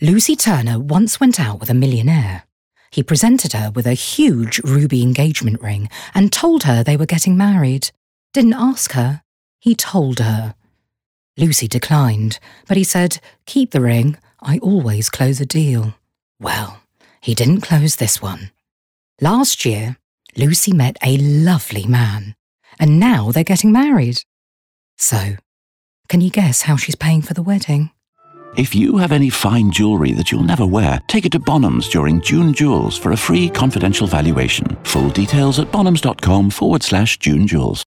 Lucy Turner once went out with a millionaire. He presented her with a huge ruby engagement ring and told her they were getting married. Didn't ask her. He told her. Lucy declined, but he said, "Keep the ring. I always close a deal." Well, he didn't close this one. Last year, Lucy met a lovely man, and now they're getting married. So, can you guess how she's paying for the wedding? If you have any fine jewellery that you'll never wear, take it to Bonhams during June Jewels for a free confidential valuation. Full details at bonhams.com/June Jewels.